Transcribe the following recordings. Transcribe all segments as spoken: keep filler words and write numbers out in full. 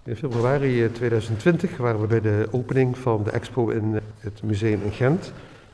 In februari tweeduizend twintig waren we bij de opening van de expo in het museum in Gent.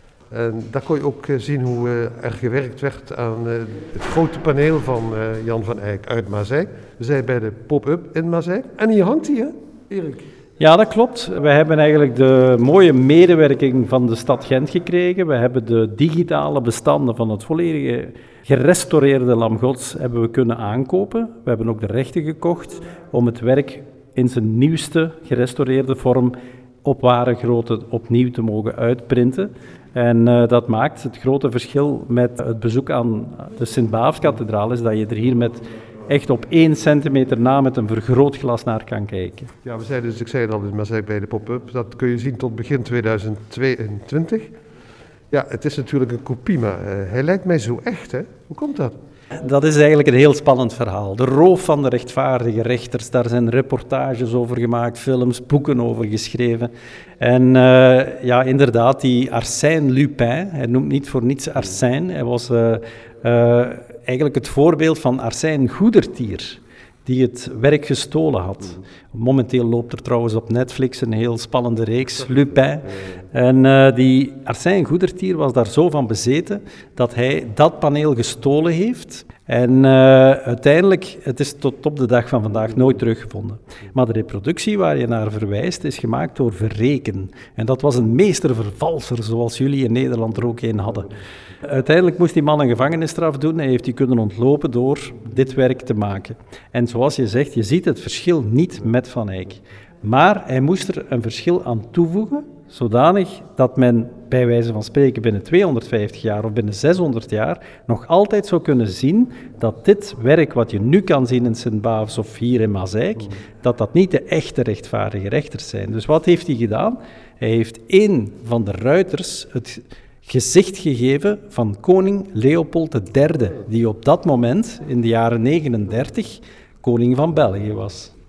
En daar kon je ook zien hoe er gewerkt werd aan het grote paneel van Jan van Eyck uit Maaseik. We zijn bij de pop-up in Maaseik. En hier hangt hij, hè, Erik? Ja, dat klopt. We hebben eigenlijk de mooie medewerking van de stad Gent gekregen. We hebben de digitale bestanden van het volledige gerestaureerde Lam Gods hebben we kunnen aankopen. We hebben ook de rechten gekocht om het werk in zijn nieuwste gerestaureerde vorm op ware grootte opnieuw te mogen uitprinten. En uh, dat maakt het grote verschil met het bezoek aan de Sint-Baafskathedraal is dat je er hier met echt op één centimeter na met een vergrootglas naar kan kijken. Ja, we zeiden dus, ik zei het al maar zei bij de pop-up, dat kun je zien tot begin tweeduizend tweeëntwintig. Ja, het is natuurlijk een kopie, maar uh, hij lijkt mij zo echt, hè? Hoe komt dat? Dat is eigenlijk een heel spannend verhaal. De roof van de rechtvaardige rechters, daar zijn reportages over gemaakt, films, boeken over geschreven. En uh, ja, inderdaad, die Arsène Lupin, hij noemt niet voor niets Arsène, hij was uh, uh, eigenlijk het voorbeeld van Arsène Goedertier, die het werk gestolen had. Momenteel loopt er trouwens op Netflix een heel spannende reeks, Lupin. En uh, die Arsène Goedertier was daar zo van bezeten dat hij dat paneel gestolen heeft. En uh, uiteindelijk, het is tot op de dag van vandaag nooit teruggevonden. Maar de reproductie waar je naar verwijst is gemaakt door Verreken. En dat was een meestervervalser, zoals jullie in Nederland er ook een hadden. Uiteindelijk moest die man een gevangenisstraf doen. Hij heeft die kunnen ontlopen door dit werk te maken. En zoals je zegt, je ziet het verschil niet met Van Eyck. Maar hij moest er een verschil aan toevoegen, zodanig dat men bij wijze van spreken binnen tweehonderdvijftig jaar of binnen zeshonderd jaar nog altijd zou kunnen zien dat dit werk wat je nu kan zien in Sint-Baafs of hier in Maaseik, dat dat niet de echte rechtvaardige rechters zijn. Dus wat heeft hij gedaan? Hij heeft één van de ruiters het gezicht gegeven van koning Leopold de derde, die op dat moment, in de jaren negenendertig, koning van België was.